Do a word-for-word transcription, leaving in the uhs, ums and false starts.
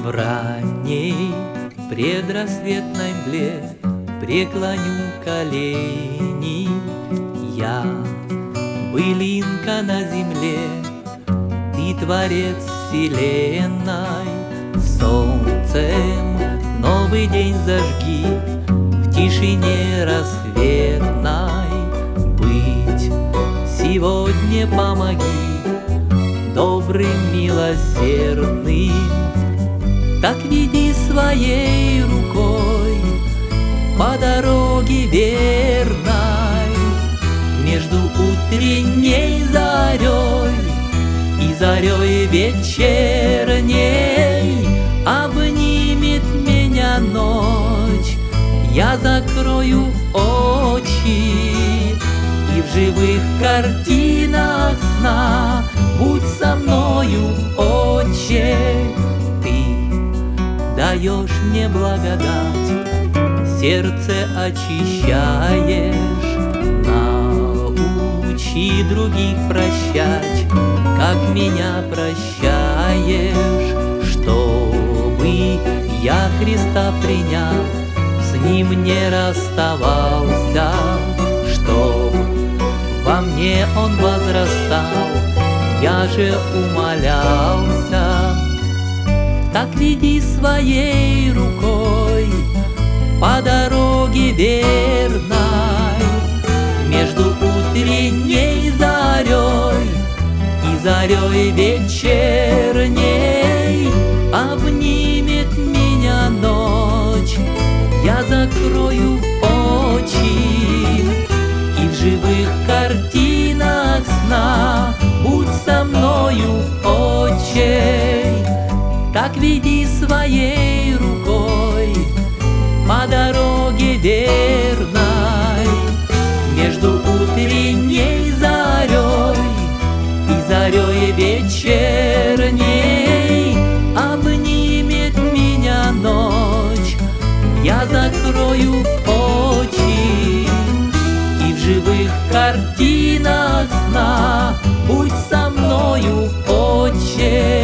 В ранней предрассветной мгле преклоню колени я, былинка на земле, ты творец вселенной. Солнцем новый день зажги, в тишине рассветной быть сегодня помоги, добрым, милосердным. Так веди своей рукой по дороге верной, между утренней зарей и зарей вечерней. Обнимет меня ночь, я закрою очи, и в живых картинах сна будь со мною, Отче. Даешь мне благодать, сердце очищаешь, научи других прощать, как меня прощаешь, чтобы я Христа принял, с Ним не расставался, чтоб во мне Он возрастал, я же умолялся. Так веди своей рукой по дороге верной, между утренней зарей и зарей вечерней. Обнимет меня ночь, я закрою очи, и в живых картинах сна будь со мною, Отче. Так веди своей рукой по дороге верной, между утренней зарей и зарей вечерней. Обнимет меня ночь, я закрою очи, и в живых картинах сна будь со мною, Отче.